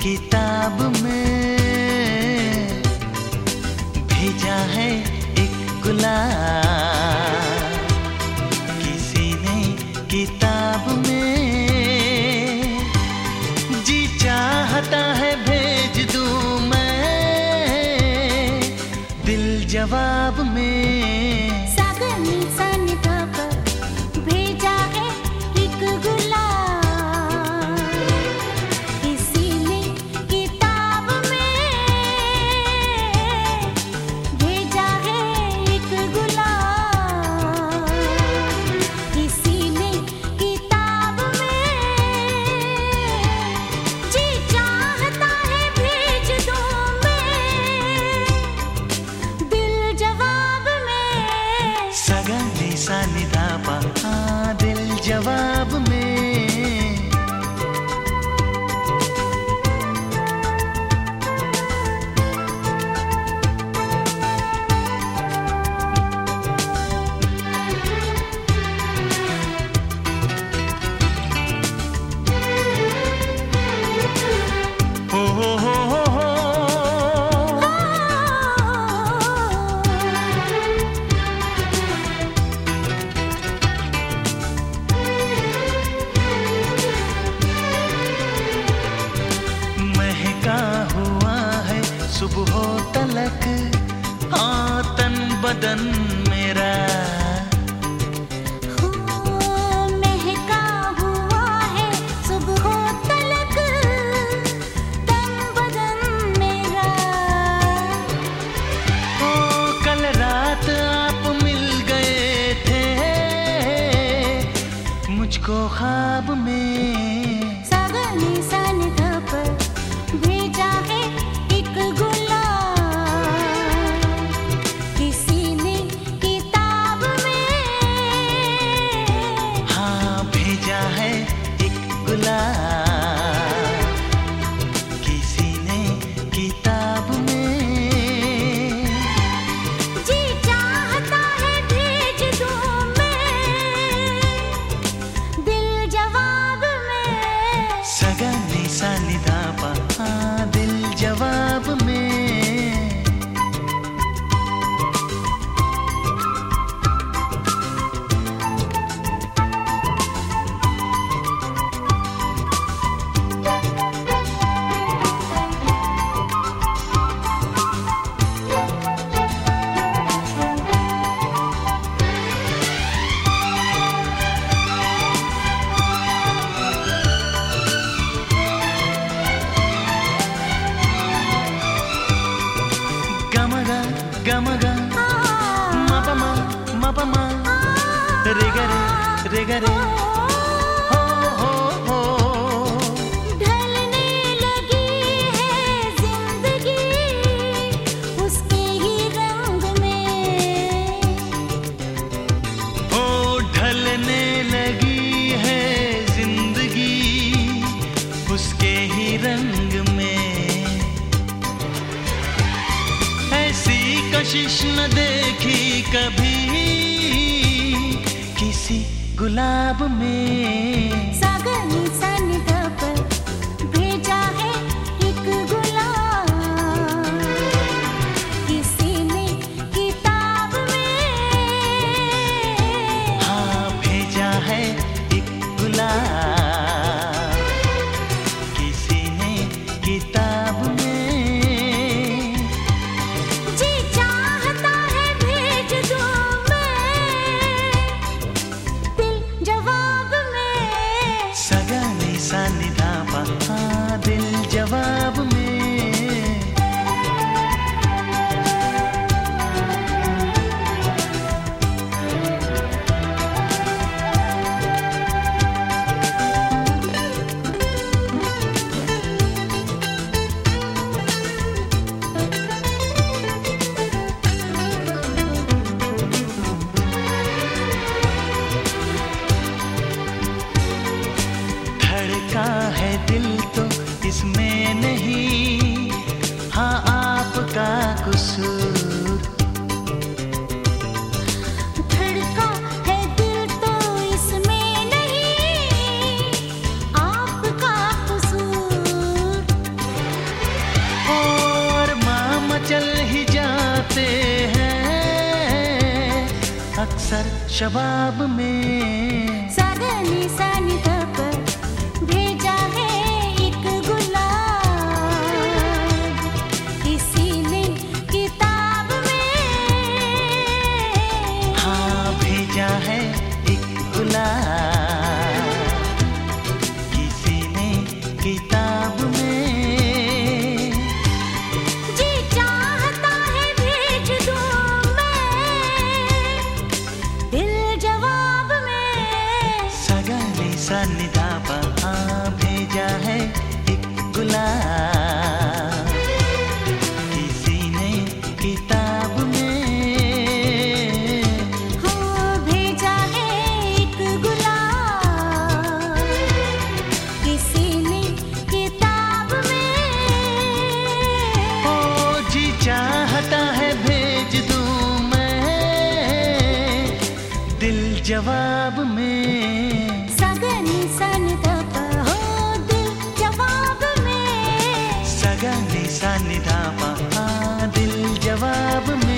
किताब में भेजा है एक गुलाब, किसी ने किताब में। जी चाहता है भेज दूं मैं दिल जवाब में। सागनी सनिधा पर भेजा है एक गुलाब, किसी ने किताब में भेजा है एक गुलाब, किसी ने किताब में। जी चाहता है भेज दूं मैं दिल जवाब में। सगनी सा निधा पा हाँ दिल जवाब में। महका हुआ है सुबह तलक हाँ तन बदन मेरा। महका हुआ है सुबह तलक तन बदन मेरा। ओ कल रात आप मिल गए थे मुझको ख्वाब में। सागनी सनिधा पर भेजा है एक गुलाब, किसी ने किताब में। हाँ भेजा है एक गुलाब, किसी ने किताब में। जी चाहता है भेज दूं मैं दिल जवाब में। सगनी सा निधा पा हाँ दिल जवाब में। गमगा गमगा मपमा मपमा रेगरे रेगरे हो हो। ढलने लगी है जिंदगी उसके ही रंग में। ओ ढलने लगी है जिंदगी उसके ही रंग में। ऐसी कशिश न देखी कभी किसी गुलाब में। सागनी सनिधा पर भेजा है एक गुलाब, किसी ने किताब में। हाँ भेजा है एक गुलाब, किसी ने किताब में। जी चाहता है भेज दूं मैं दिल जवाब में। सगनी सा निधा पा हाँ दिल जवाब में। धड़का है दिल तो इसमें नहीं हाँ आपका कसूर। धड़का है दिल तो इसमें नहीं आपका कसूर। अवसर शबाब में सागनी सानी तप भेजा है एक गुलाब किसी ने किताब में। हाँ भेजा है एक गुलाब किसी ने किताब में। जी चाहता है भेज दूं मैं दिल जवाब में। सगाने सा निधापा हाँ भेजा है एक गुलाब किसी ने किताब में। हो भेजा है एक गुलाब किसी ने किताब में। ओ जी चाहता है भेज दूं मैं दिल जवाब में। सगनी सन तप हो दिल जवाब में। सगाने सा निधापा हाँ दिल जवाब में।